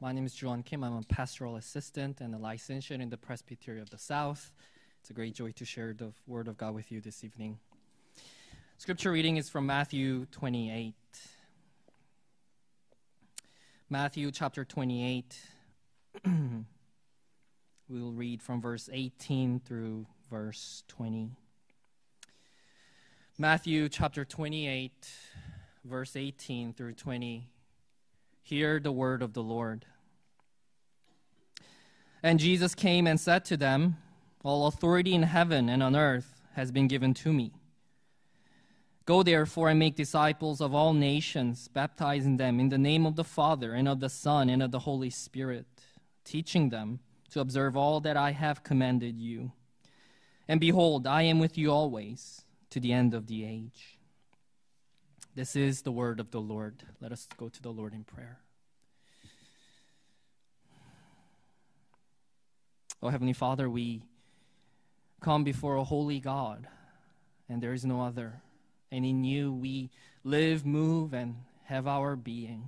My name is Juan Kim. I'm a pastoral assistant and a licentiate in the Presbytery of the South. It's a great joy to share the Word of God with you this evening. Scripture reading is from Matthew 28. Matthew chapter 28. We'll read from verse 18 through verse 20. Matthew chapter 28, verse 18 through 20. Hear the word of the Lord. And Jesus came and said to them, All authority in heaven and on earth has been given to me. Go therefore and make disciples of all nations, baptizing them in the name of the Father and of the Son and of the Holy Spirit, teaching them to observe all that I have commanded you. And behold, I am with you always to the end of the age. This is the word of the Lord. Let us go to the Lord in prayer. Oh, Heavenly Father, we come before a holy God, and there is no other. And in you we live, move, and have our being.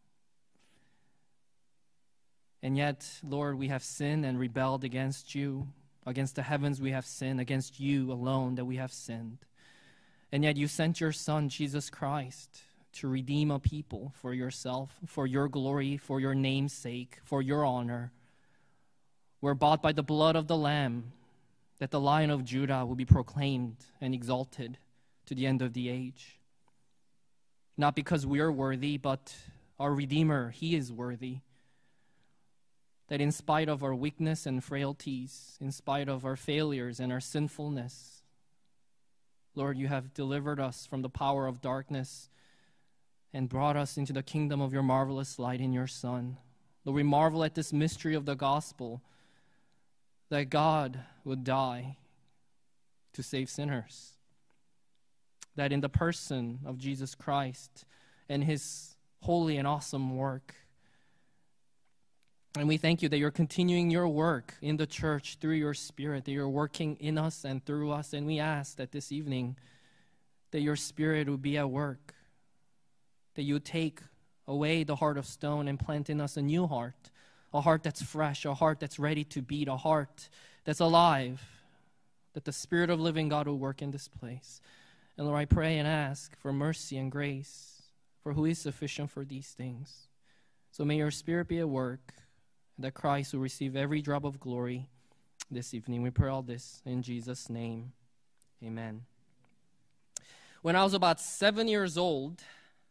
And yet, Lord, we have sinned and rebelled against you. Against the heavens we have sinned, against you alone that we have sinned. And yet you sent your Son, Jesus Christ, to redeem a people for yourself, for your glory, for your name's sake, for your honor. We're bought by the blood of the Lamb, that the Lion of Judah will be proclaimed and exalted to the end of the age. Not because we are worthy, but our Redeemer, He is worthy. That in spite of our weakness and frailties, in spite of our failures and our sinfulness, Lord, you have delivered us from the power of darkness and brought us into the kingdom of your marvelous light in your Son. Lord, we marvel at this mystery of the gospel, that God would die to save sinners. That in the person of Jesus Christ and his holy and awesome work. And we thank you that you're continuing your work in the church through your Spirit, that you're working in us and through us. And we ask that this evening, that your Spirit would be at work, that you would take away the heart of stone and plant in us a new heart, a heart that's fresh, a heart that's ready to beat, a heart that's alive, that the Spirit of living God will work in this place. And Lord, I pray and ask for mercy and grace, for who is sufficient for these things. So may your Spirit be at work, that Christ will receive every drop of glory this evening. We pray all this in Jesus' name. Amen. When I was about 7 years old,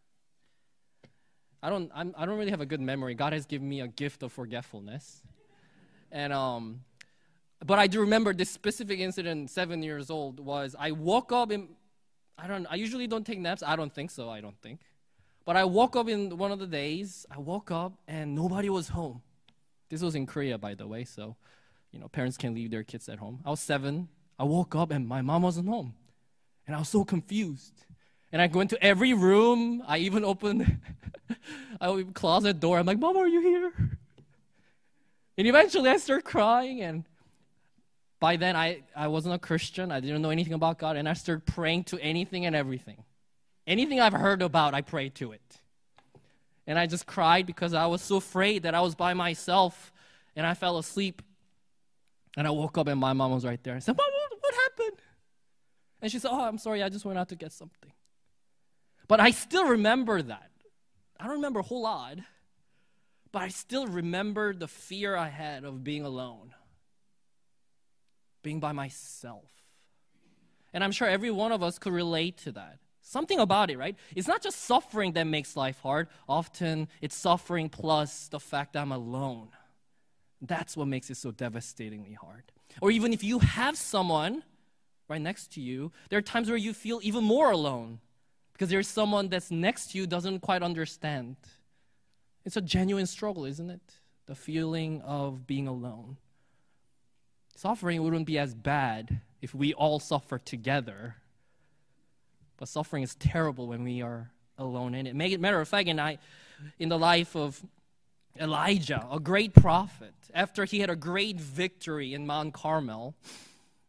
I don't really have a good memory. God has given me a gift of forgetfulness. And but I do remember this specific incident. 7 years old was I woke up in I usually don't take naps. I don't think so. But I woke up in one of the days. I woke up and nobody was home. This was in Korea, by the way, so, parents can leave their kids at home. I was 7. I woke up, and my mom wasn't home. And I was so confused. And I go into every room. I even opened a closet door. I'm like, Mom, are you here? And eventually I start crying. And by then, I wasn't a Christian. I didn't know anything about God. And I started praying to anything and everything. Anything I've heard about, I prayed to it. And I just cried because I was so afraid that I was by myself. And I fell asleep. And I woke up and my mom was right there. I said, Mom, what happened? And she said, I'm sorry, I just went out to get something. But I still remember that. I don't remember a whole lot. But I still remember the fear I had of being alone. Being by myself. And I'm sure every one of us could relate to that. Something about it, right? It's not just suffering that makes life hard. Often it's suffering plus the fact that I'm alone. That's what makes it so devastatingly hard. Or even if you have someone right next to you, there are times where you feel even more alone because there's someone that's next to you doesn't quite understand. It's a genuine struggle, isn't it? The feeling of being alone. Suffering wouldn't be as bad if we all suffer together. But suffering is terrible when we are alone in it. Matter of fact, in the life of Elijah, a great prophet, after he had a great victory in Mount Carmel,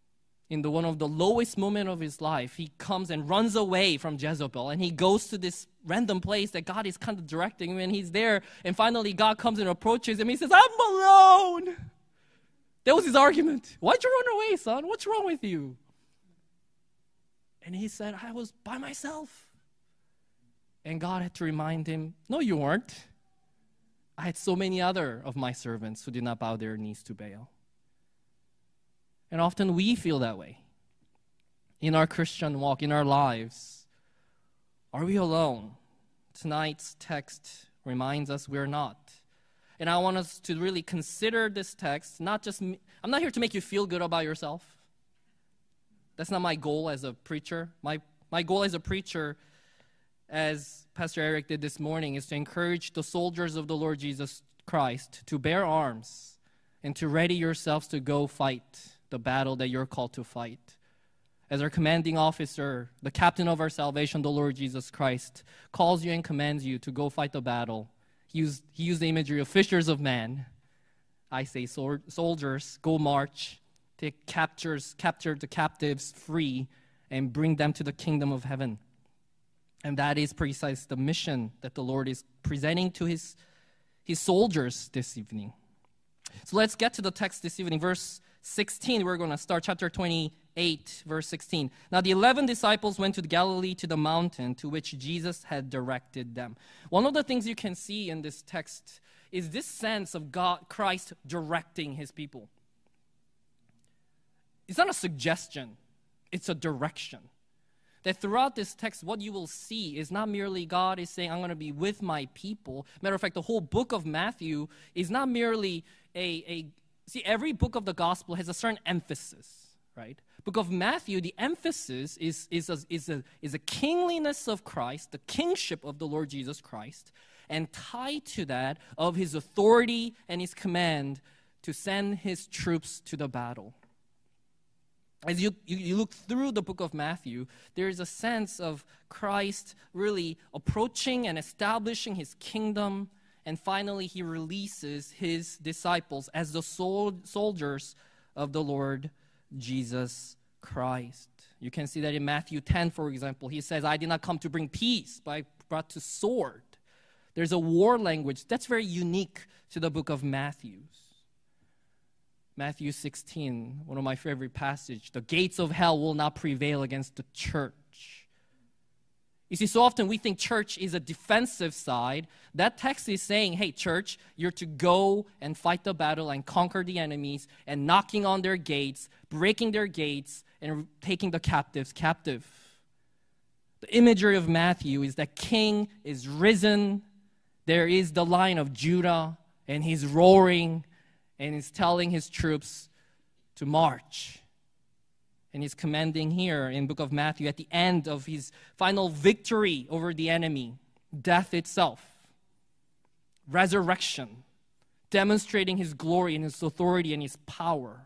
in one of the lowest moments of his life, he comes and runs away from Jezebel, and he goes to this random place that God is kind of directing him, and he's there, and finally God comes and approaches him. He says, I'm alone. That was his argument. Why'd you run away, son? What's wrong with you? And he said, I was by myself. And God had to remind him, no, you weren't. I had so many other of my servants who did not bow their knees to Baal. And often we feel that way. In our Christian walk, in our lives, are we alone? Tonight's text reminds us we're not. And I want us to really consider this text, I'm not here to make you feel good about yourself. That's not my goal as a preacher. My goal as a preacher, as Pastor Eric did this morning, is to encourage the soldiers of the Lord Jesus Christ to bear arms and to ready yourselves to go fight the battle that you're called to fight. As our commanding officer, the captain of our salvation, the Lord Jesus Christ, calls you and commands you to go fight the battle. He used the imagery of fishers of men. I say soldiers, go march, capture the captives free, and bring them to the kingdom of heaven. And that is precisely the mission that the Lord is presenting to his soldiers this evening. So let's get to the text this evening. Verse 16, we're going to start chapter 28, verse 16. Now the 11 disciples went to Galilee to the mountain to which Jesus had directed them. One of the things you can see in this text is this sense of Christ directing his people. It's not a suggestion, it's a direction. That throughout this text, what you will see is not merely God is saying, I'm going to be with my people. Matter of fact, the whole book of Matthew is not merely see, every book of the gospel has a certain emphasis, right? Book of Matthew, the emphasis is a kingliness of Christ, the kingship of the Lord Jesus Christ, and tied to that of his authority and his command to send his troops to the battle. As you look through the book of Matthew, there is a sense of Christ really approaching and establishing his kingdom, and finally he releases his disciples as the soldiers of the Lord Jesus Christ. You can see that in Matthew 10, for example. He says, I did not come to bring peace, but I brought to sword. There's a war language that's very unique to the book of Matthew. Matthew 16, one of my favorite passages, the gates of hell will not prevail against the church. You see, so often we think church is a defensive side. That text is saying, hey, church, you're to go and fight the battle and conquer the enemies and knocking on their gates, breaking their gates, and taking the captives captive. The imagery of Matthew is that king is risen. There is the Lion of Judah, and he's roaring, and he's telling his troops to march. And he's commanding here in book of Matthew at the end of his final victory over the enemy, death itself, resurrection, demonstrating his glory and his authority and his power.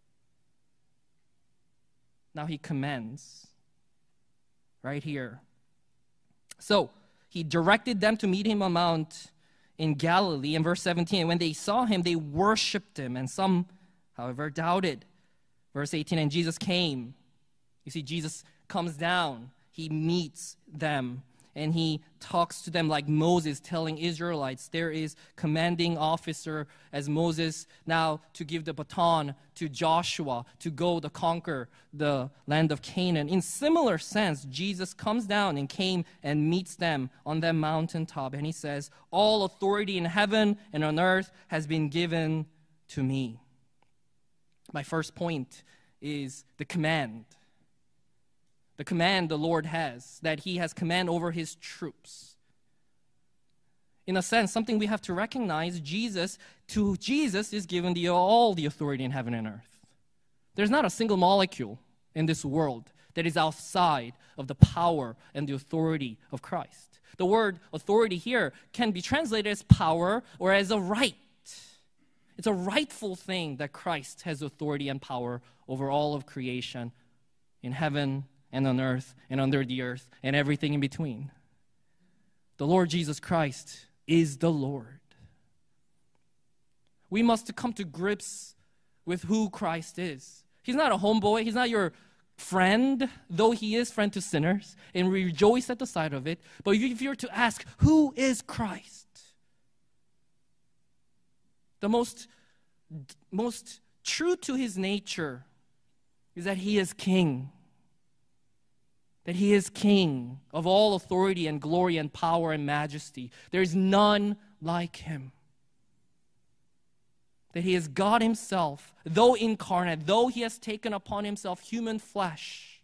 Now he commands right here. So he directed them to meet him on Mount in Galilee. In verse 17, when they saw him, they worshipped him, and some, however, doubted. Verse 18, and Jesus came. You see, Jesus comes down. He meets them, and he talks to them like Moses telling Israelites. There is commanding officer as Moses now to give the baton to Joshua to go to conquer the land of Canaan. In similar sense, Jesus comes down and came and meets them on that mountaintop, and he says, all authority in heaven and on earth has been given to me. My first point is the command. The command the Lord has, that he has command over his troops. In a sense, something we have to recognize, to Jesus is given all the authority in heaven and earth. There's not a single molecule in this world that is outside of the power and the authority of Christ. The word authority here can be translated as power or as a right. It's a rightful thing that Christ has authority and power over all of creation in heaven and on earth and under the earth and everything in between. The Lord Jesus Christ is the Lord. We must come to grips with who Christ is. He's not a homeboy. He's not your friend, though he is friend to sinners, and we rejoice at the sight of it. But if you're to ask, who is Christ? The most true to his nature is that he is king. That he is king of all authority and glory and power and majesty. There is none like him. That he is God himself, though incarnate, though he has taken upon himself human flesh.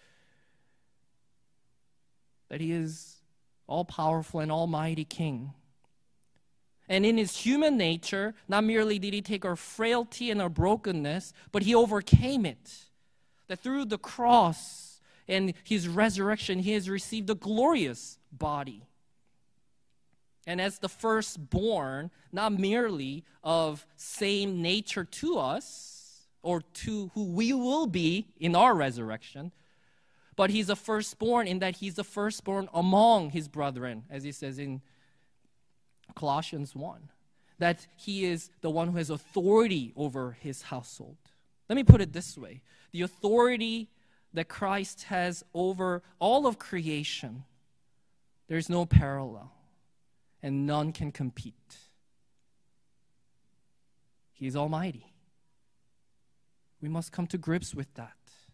That he is all-powerful and almighty king. And in his human nature, not merely did he take our frailty and our brokenness, but he overcame it. That through the cross and his resurrection, he has received a glorious body. And as the firstborn, not merely of same nature to us, or to who we will be in our resurrection, but he's a firstborn in that he's the firstborn among his brethren, as he says in Colossians 1, that he is the one who has authority over his household. Let me put it this way. The authority that Christ has over all of creation, there's no parallel, and none can compete. He is almighty. We must come to grips with that.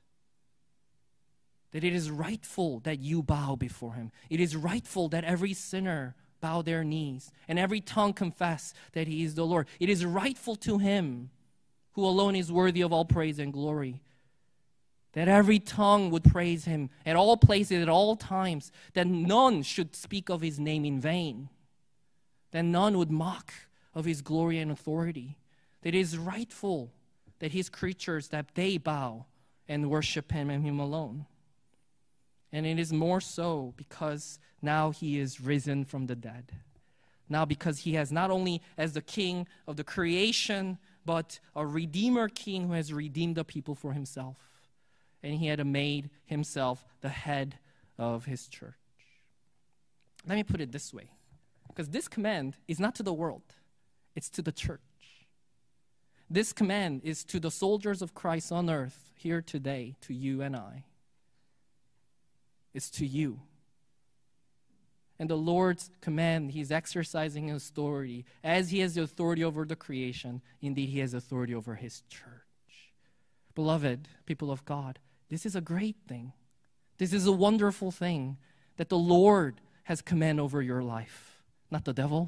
That it is rightful that you bow before him. It is rightful that every sinner bow their knees and every tongue confess that he is the Lord. It is rightful to him who alone is worthy of all praise and glory. That every tongue would praise him at all places, at all times. That none should speak of his name in vain. That none would mock of his glory and authority. That it is rightful that his creatures, that they bow and worship him and him alone. And it is more so because now he is risen from the dead. Now because he has not only as the king of the creation, but a redeemer king who has redeemed the people for himself. And he had made himself the head of his church. Let me put it this way. Because this command is not to the world. It's to the church. This command is to the soldiers of Christ on earth here today, to you and I. It's to you. And the Lord's command, he's exercising his authority. As he has the authority over the creation, indeed he has authority over his church. Beloved, people of God, this is a great thing. This is a wonderful thing that the Lord has command over your life, not the devil.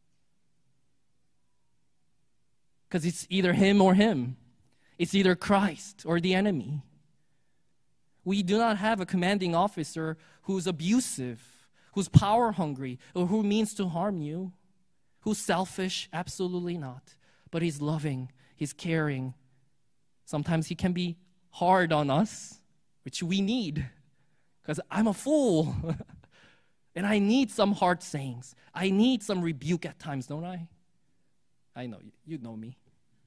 Because it's either him or him. It's either Christ or the enemy. We do not have a commanding officer who's abusive, who's power hungry, or who means to harm you, who's selfish. Absolutely not. But he's loving, he's caring. Sometimes he can be hard on us, which we need, because I'm a fool. And I need some hard sayings. I need some rebuke at times, don't I? I know, you know me.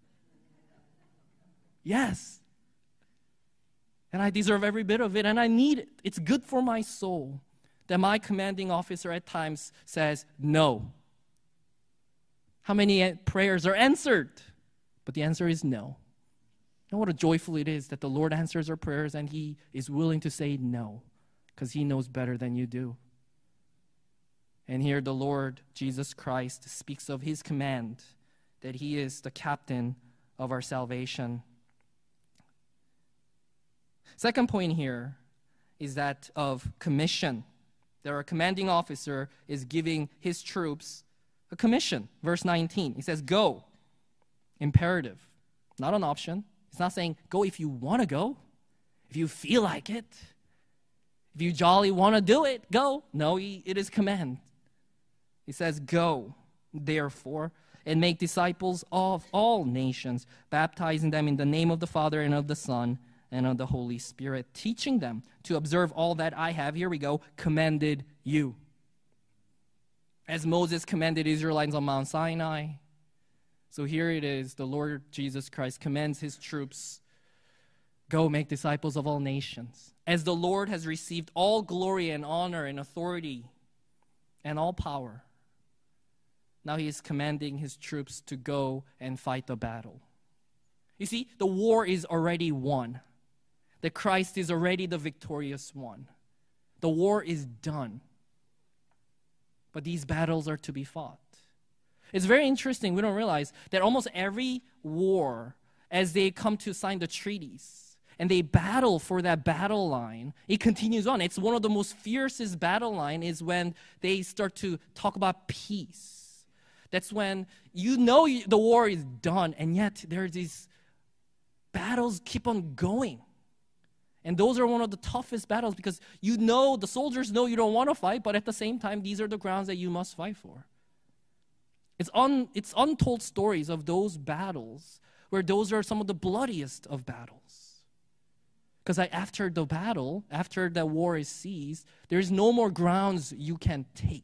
Yes. And I deserve every bit of it, and I need it. It's good for my soul that my commanding officer at times says no. How many prayers are answered? But the answer is no. And what a joyful it is that the Lord answers our prayers and he is willing to say no, because he knows better than you do. And here the Lord Jesus Christ speaks of his command, that he is the captain of our salvation. Second point here is that of commission. That our commanding officer is giving his troops a commission. Verse 19, he says, go. Imperative, not an option. It's not saying go if you want to go, if you feel like it. If you jolly want to do it, go. No, it is command. He says, go, therefore, and make disciples of all nations, baptizing them in the name of the Father and of the Son and of the Holy Spirit, teaching them to observe all that I have, here we go, commanded you. As Moses commanded Israelites on Mount Sinai, so here it is, the Lord Jesus Christ commands his troops, go make disciples of all nations. As the Lord has received all glory and honor and authority and all power, now he is commanding his troops to go and fight the battle. You see, the war is already won. That Christ is already the victorious one. The war is done. But these battles are to be fought. It's very interesting. We don't realize that almost every war, as they come to sign the treaties, and they battle for that battle line, it continues on. It's one of the most fiercest battle line is when they start to talk about peace. That's when you know the war is done, and yet there's these battles keep on going. And those are one of the toughest battles because you know, the soldiers know you don't want to fight, but at the same time, these are the grounds that you must fight for. It's untold stories of those battles where those are some of the bloodiest of battles. Because after the battle, after the war is seized, there's no more grounds you can take.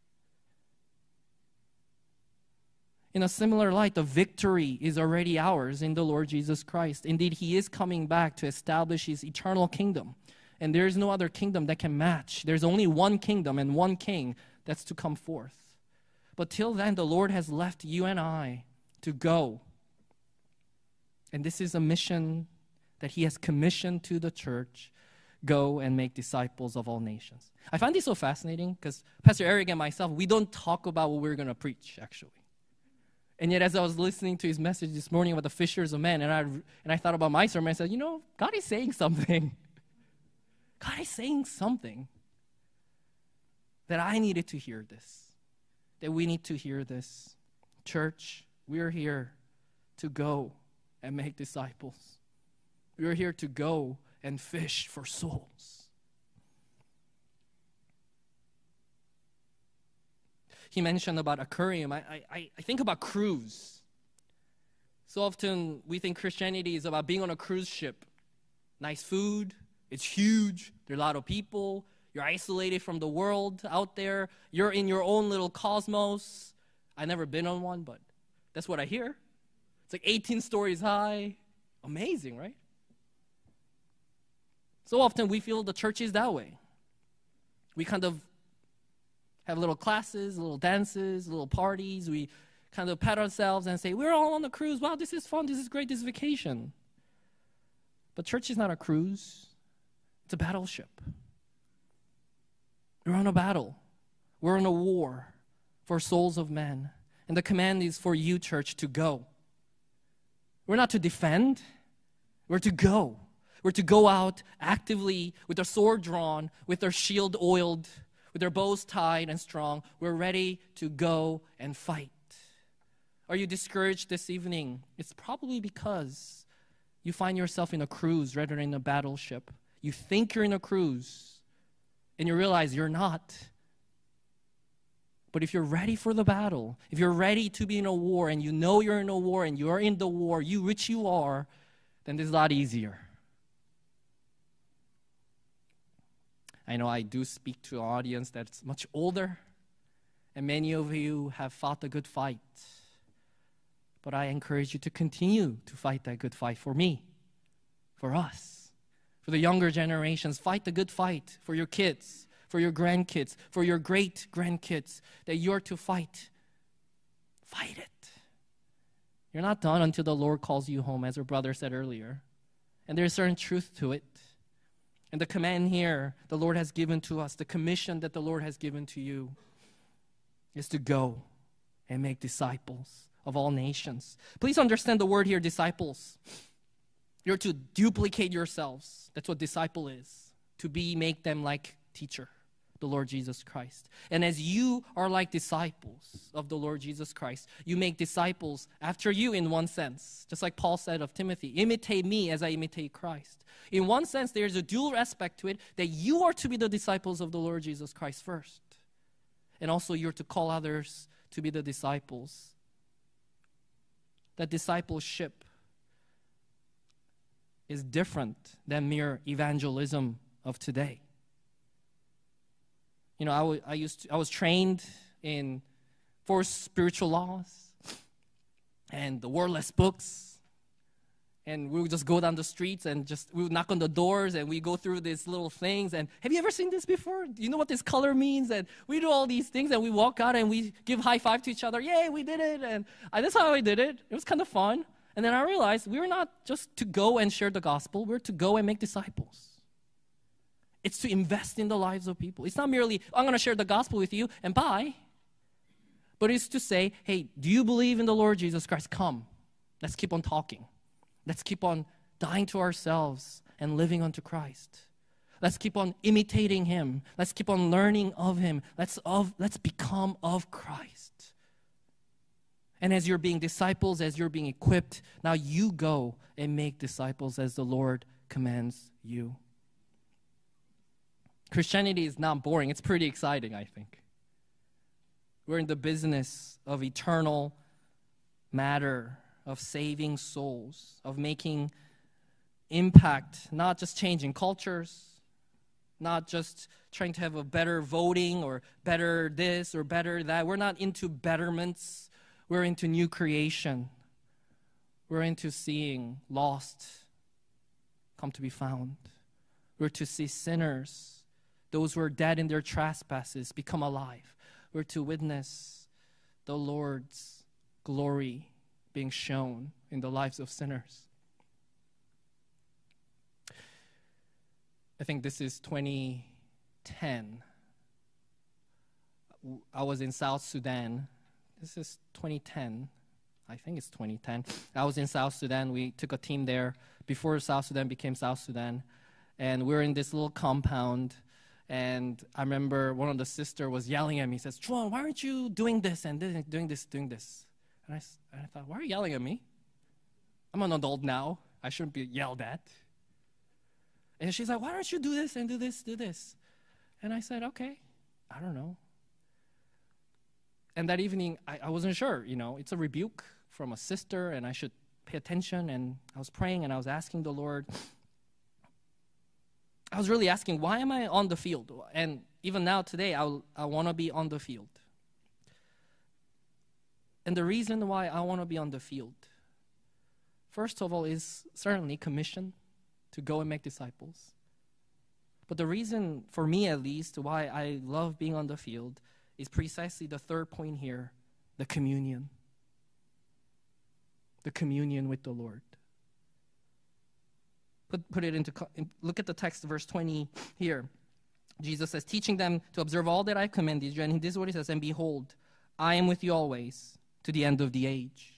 In a similar light, the victory is already ours in the Lord Jesus Christ. Indeed, He is coming back to establish His eternal kingdom. And there is no other kingdom that can match. There's only one kingdom and one king that's to come forth. But till then, the Lord has left you and I to go. And this is a mission that He has commissioned to the church. Go and make disciples of all nations. I find this so fascinating because Pastor Eric and myself, we don't talk about what we're going to preach, actually. And yet, as I was listening to his message this morning about the fishers of men, and I thought about my sermon, I said, you know, God is saying something. God is saying something that I needed to hear this, that we need to hear this. Church, we are here to go and make disciples. We are here to go and fish for souls. He mentioned about aquarium. I think about cruise. So often we think Christianity is about being on a cruise ship. Nice food, it's huge, there are a lot of people, you're isolated from the world out there, you're in your own little cosmos. I've never been on one, but that's what I hear. It's like 18 stories high. Amazing, right? So often we feel the church is that way. We kind of have little classes, little dances, little parties. We kind of pat ourselves and say, we're all on a cruise. Wow, this is fun. This is great. This is vacation. But church is not a cruise. It's a battleship. We're on a battle. We're on a war for souls of men. And the command is for you, church, to go. We're not to defend. We're to go. We're to go out actively with our sword drawn, with our shield oiled, with our bows tied and strong. We're ready to go and fight. Are you discouraged this evening? It's probably because you find yourself in a cruise rather than a battleship. You think you're in a cruise, and you realize you're not. But if you're ready for the battle, if you're ready to be in a war, and you know you're in a war, and you're in the war, which you are, then this is a lot easier. I know I do speak to an audience that's much older, and many of you have fought the good fight. But I encourage you to continue to fight that good fight for me, for us, for the younger generations. Fight the good fight for your kids, for your grandkids, for your great-grandkids, that you're to fight. Fight it. You're not done until the Lord calls you home, as our brother said earlier. And there's certain truth to it. And the command here the Lord has given to us, the commission that the Lord has given to you, is to go and make disciples of all nations. Please understand the word here, disciples. You're to duplicate yourselves. That's what disciple is. To make them like teacher, the Lord Jesus Christ. And as you are like disciples of the Lord Jesus Christ, you make disciples after you in one sense. Just like Paul said of Timothy, imitate me as I imitate Christ. In one sense, there's a dual aspect to it, that you are to be the disciples of the Lord Jesus Christ first. And also you're to call others to be the disciples. That discipleship is different than mere evangelism of today. You know, I was trained in 4 spiritual laws and the wordless books. And we would just go down the streets and we would knock on the doors and we go through these little things. And have you ever seen this before? Do you know what this color means? And we do all these things and we walk out and we give high five to each other. Yay, we did it. And that's how I did it. It was kind of fun. And then I realized we're not just to go and share the gospel, we're to go and make disciples. It's to invest in the lives of people. It's not merely, I'm going to share the gospel with you and bye. But it's to say, hey, do you believe in the Lord Jesus Christ? Come. Let's keep on talking. Let's keep on dying to ourselves and living unto Christ. Let's keep on imitating Him. Let's keep on learning of Him. Let's become of Christ. And as you're being disciples, as you're being equipped, now you go and make disciples as the Lord commands you. Christianity is not boring. It's pretty exciting, I think. We're in the business of eternal matter, of saving souls, of making impact, not just changing cultures, not just trying to have a better voting or better this or better that. We're not into betterments. We're into new creation. We're into seeing lost come to be found. We're to see sinners, those who are dead in their trespasses, become alive. We're to witness the Lord's glory being shown in the lives of sinners. I think this is 2010. I was in South Sudan. This is 2010. I think it's 2010. I was in South Sudan. We took a team there before South Sudan became South Sudan. And we're in this little compound. And I remember one of the sisters was yelling at me. He says, Chuan, why aren't you doing this and doing this? And I thought, why are you yelling at me? I'm an adult now. I shouldn't be yelled at. And she's like, why don't you do this and do this? And I said, okay, I don't know. And that evening, I wasn't sure, it's a rebuke from a sister and I should pay attention. And I was praying and I was asking the Lord. I was really asking, why am I on the field? And even now today, I want to be on the field. And the reason why I want to be on the field, first of all, is certainly commission to go and make disciples. But the reason, for me at least, why I love being on the field is precisely the third point here, the communion. The communion with the Lord. Put it into, look at the text, verse 20 here. Jesus says, teaching them to observe all that I commanded you. And this is what He says, and behold, I am with you always to the end of the age.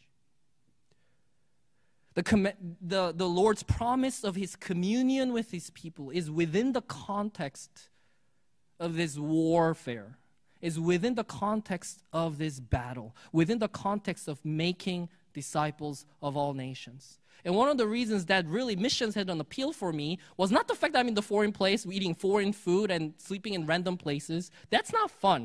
The Lord's promise of His communion with His people is within the context of this warfare, is within the context of this battle, within the context of making disciples of all nations. And one of the reasons that really missions had an appeal for me was not the fact that I'm in the foreign place, eating foreign food and sleeping in random places. That's not fun.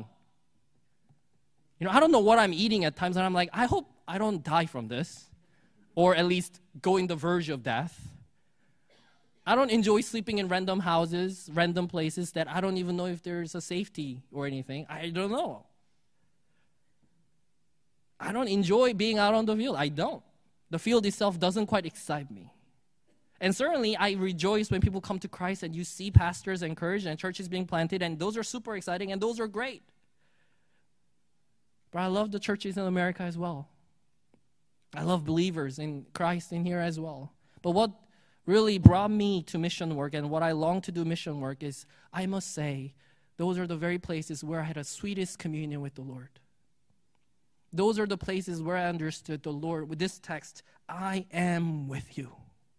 I don't know what I'm eating at times, and I'm like, I hope I don't die from this, or at least go in the verge of death. I don't enjoy sleeping in random houses, random places that I don't even know if there's a safety or anything. I don't know. I don't enjoy being out on the field. I don't. The field itself doesn't quite excite me. And certainly, I rejoice when people come to Christ and you see pastors encouraged and churches being planted, and those are super exciting and those are great. But I love the churches in America as well. I love believers in Christ in here as well. But what really brought me to mission work and what I long to do mission work is, I must say, those are the very places where I had the sweetest communion with the Lord. Those are the places where I understood the Lord with this text, I am with you.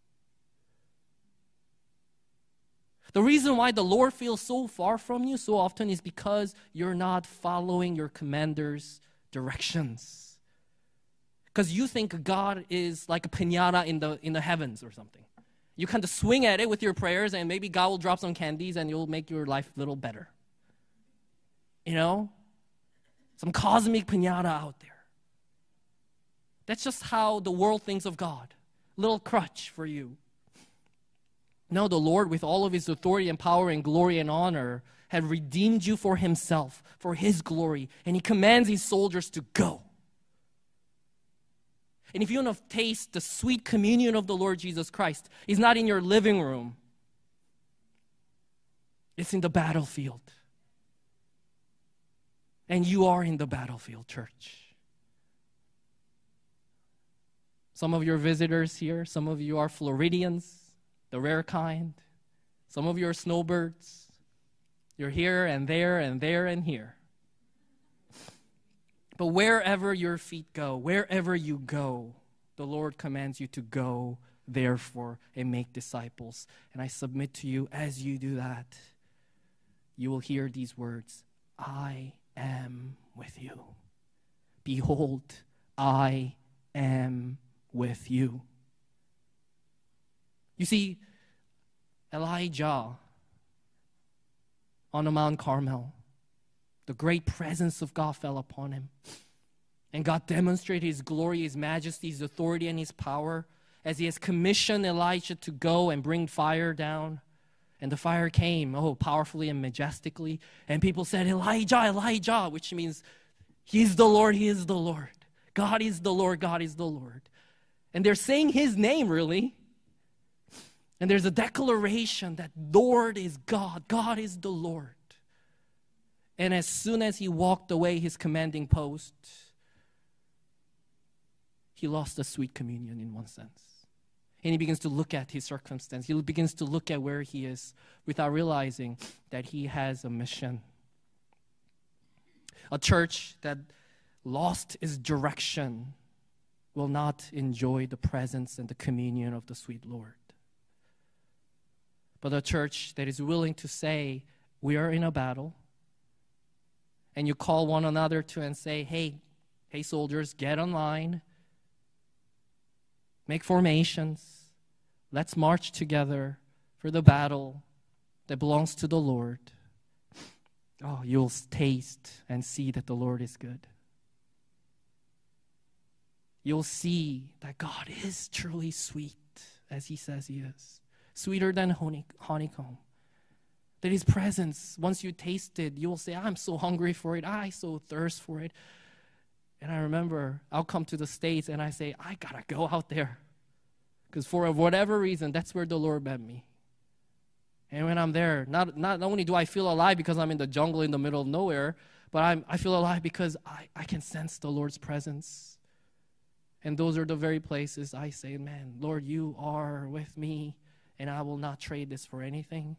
The reason why the Lord feels so far from you so often is because you're not following your commander's directions. Because you think God is like a piñata in the heavens or something. You kind of swing at it with your prayers and maybe God will drop some candies and you'll make your life a little better. Some cosmic piñata out there. That's just how the world thinks of God. Little crutch for you. No, the Lord, with all of His authority and power and glory and honor, had redeemed you for Himself, for His glory. And He commands His soldiers to go. And if you want to taste the sweet communion of the Lord Jesus Christ, it's not in your living room. It's in the battlefield. And you are in the battlefield, church. Some of your visitors here, some of you are Floridians, the rare kind. Some of you are snowbirds. You're here and there and there and here. But wherever your feet go, wherever you go, the Lord commands you to go, therefore, and make disciples. And I submit to you, as you do that, you will hear these words, I am with you. Behold, I am with you. You see, Elijah on the Mount Carmel, the great presence of God fell upon him. And God demonstrated His glory, His majesty, His authority, and His power as He has commissioned Elijah to go and bring fire down. And the fire came, powerfully and majestically. And people said, Elijah, Elijah, which means He is the Lord, He is the Lord. God is the Lord, God is the Lord. And they're saying His name, really. And there's a declaration that Lord is God, God is the Lord. And as soon as he walked away his commanding post, he lost the sweet communion in one sense. And he begins to look at his circumstance. He begins to look at where he is without realizing that he has a mission. A church that lost its direction will not enjoy the presence and the communion of the sweet Lord. But a church that is willing to say, we are in a battle, and you call one another to and say, hey soldiers, get online, make formations, let's march together for the battle that belongs to the Lord. Oh, you'll taste and see that the Lord is good. You'll see that God is truly sweet, as He says He is. Sweeter than honeycomb. That His presence, once you taste it, you will say, I'm so hungry for it. I so thirst for it. And I remember I'll come to the States and I say, I gotta go out there. Because for whatever reason, that's where the Lord met me. And when I'm there, not only do I feel alive because I'm in the jungle in the middle of nowhere, but I feel alive because I can sense the Lord's presence. And those are the very places I say, man, Lord, you are with me, and I will not trade this for anything.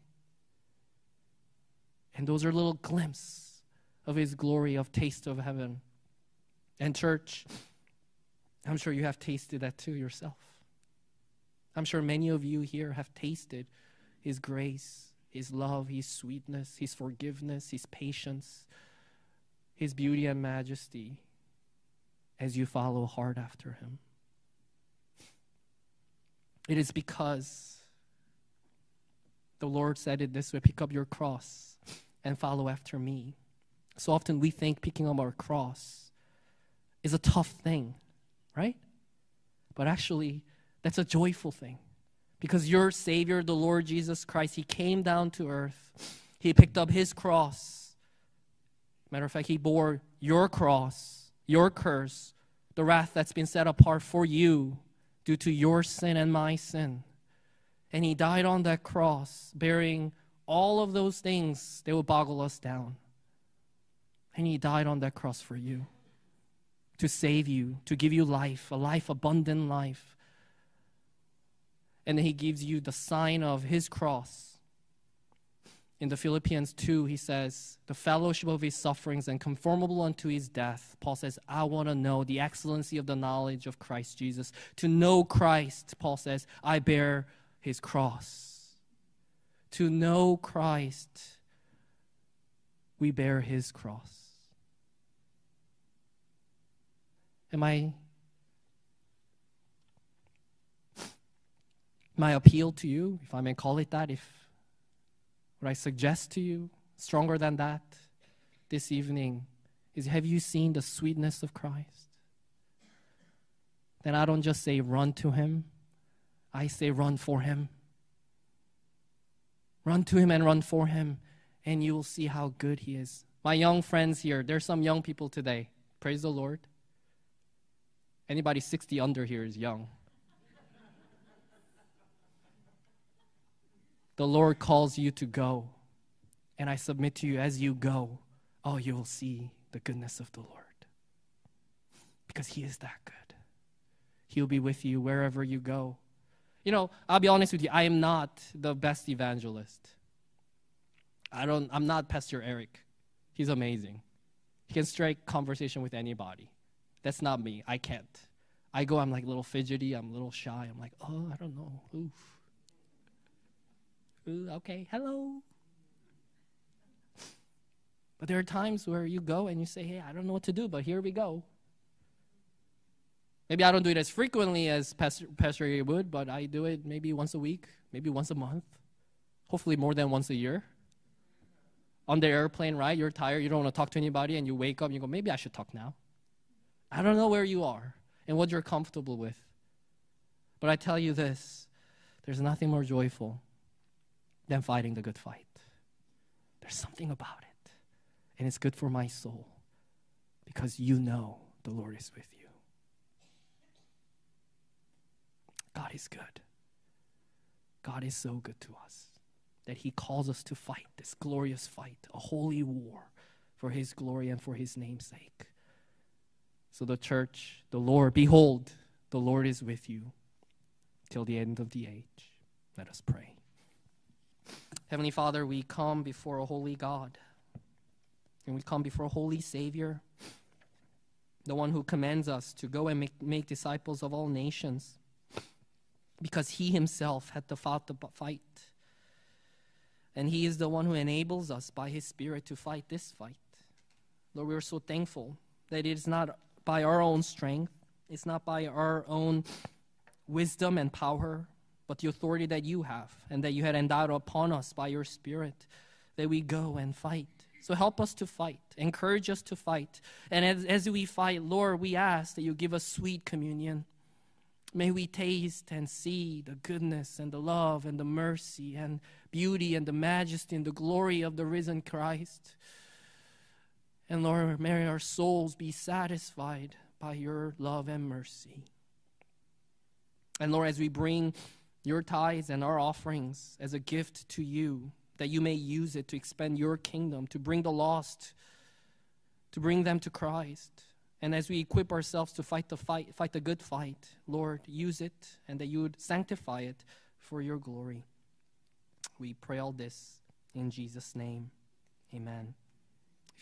And those are little glimpses of His glory, of taste of heaven. And church, I'm sure you have tasted that too yourself. I'm sure many of you here have tasted His grace, His love, His sweetness, His forgiveness, His patience, His beauty and majesty as you follow hard after Him. It is because the Lord said it this way, pick up your cross and follow after me. So often we think picking up our cross is a tough thing, right? But actually, that's a joyful thing. Because your Savior, the Lord Jesus Christ, He came down to earth. He picked up His cross. Matter of fact, He bore your cross, your curse, the wrath that's been set apart for you due to your sin and my sin. And He died on that cross, bearing all of those things that would boggle us down. And He died on that cross for you, to save you, to give you life, a life, abundant life. And then He gives you the sign of His cross. In the Philippians 2, he says, the fellowship of His sufferings and conformable unto His death. Paul says, I want to know the excellency of the knowledge of Christ Jesus. To know Christ, Paul says, I bear His cross. To know Christ, we bear His cross. My appeal to you, if I may call it that, what I suggest to you, stronger than that, this evening, is have you seen the sweetness of Christ? Then I don't just say run to Him, I say run for Him. Run to Him and run for Him, and you will see how good He is. My young friends here, there's some young people today. Praise the Lord. Anybody 60 under here is young. The Lord calls you to go. And I submit to you, as you go, you will see the goodness of the Lord. Because He is that good. He'll be with you wherever you go. You know, I'll be honest with you, I am not the best evangelist. I'm not Pastor Eric. He's amazing. He can strike conversation with anybody. That's not me. I can't. I'm like a little fidgety. I'm a little shy. I'm like, oh, I don't know. Oof. Ooh, okay, hello. But there are times where you go and you say, hey, I don't know what to do, but here we go. Maybe I don't do it as frequently as Pastor Ray would, but I do it maybe once a week, maybe once a month, hopefully more than once a year. On the airplane, right? You're tired, you don't want to talk to anybody, and you wake up and you go, maybe I should talk now. I don't know where you are and what you're comfortable with. But I tell you this, there's nothing more joyful than fighting the good fight. There's something about it. And it's good for my soul because you know the Lord is with you. God is good. God is so good to us that he calls us to fight this glorious fight, a holy war for his glory and for his name's sake. So the church, the Lord, behold, the Lord is with you till the end of the age. Let us pray. Heavenly Father, we come before a holy God, and we come before a holy Savior, the one who commands us to go and make disciples of all nations, because he himself had to fight the fight. And he is the one who enables us by his Spirit to fight this fight. Lord, we are so thankful that it is not by our own strength, it's not by our own wisdom and power, but the authority that you have and that you had endowed upon us by your Spirit, that we go and fight. So help us to fight. Encourage us to fight. And as we fight, Lord, we ask that you give us sweet communion. May we taste and see the goodness and the love and the mercy and beauty and the majesty and the glory of the risen Christ. And Lord, may our souls be satisfied by your love and mercy. And Lord, as we bring your tithes and our offerings as a gift to you, that you may use it to expand your kingdom, to bring the lost, to bring them to Christ. And as we equip ourselves to fight the good fight, Lord, use it and that you would sanctify it for your glory. We pray all this in Jesus' name. Amen.